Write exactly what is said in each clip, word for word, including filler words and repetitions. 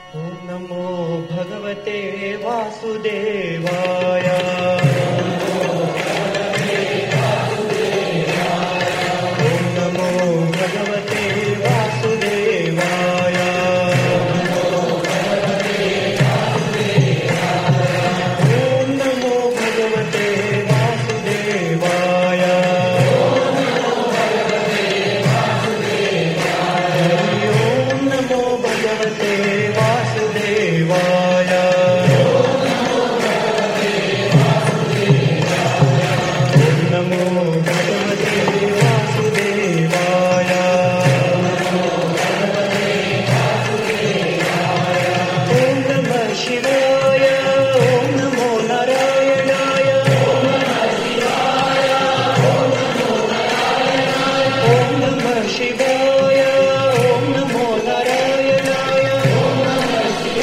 ಓಂ ನಮೋ ಭಗವತೆ ವಾಸುದೇವಾಯ. ಓಂ ನಮೋ ಭಗವತೆ ವಾಸುದೇವಾಯ. ಓಂ ನಮೋ ಭಗವತೆ ವಾಸುದೇವಾಯ. ಓಂ ನಮೋ ಭಗವತೆ ವಾಸುದೇವಾಯ. ಓಂ ನಮೋ ಭಗವತೆ ವಾಸುದೇವಾಯ. ಓಂ ನಮಃ ಶಿವಾಯ. ಓಂ ನಮೋ ನಾರಾಯಣಾಯ. ಓಂ ನಮಃ ಶಿವಾಯ. ಓಂ ನಮೋ ನಾರಾಯಣಾಯ. ಓಂ ನಮಃ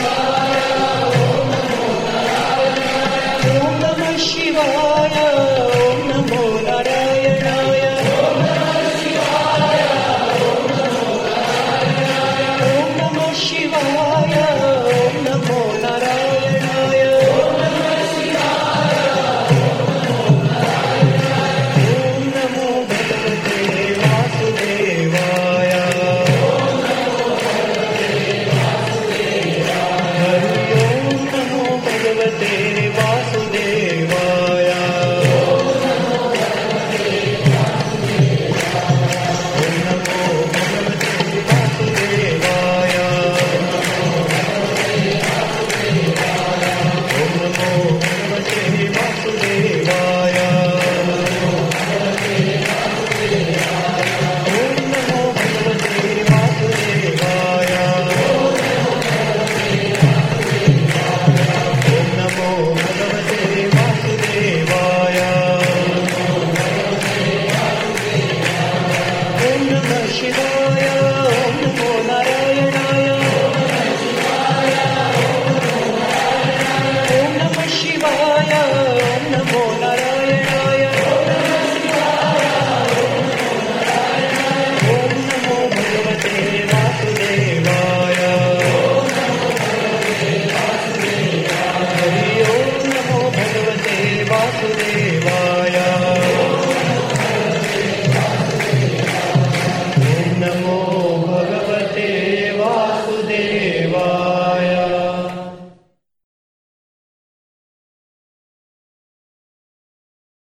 ಶಿವಾಯ. ಓಂ ನಮೋ ನಾರಾಯಣಾಯ. ಓಂ ನಮಃ ಶಿವಾಯ.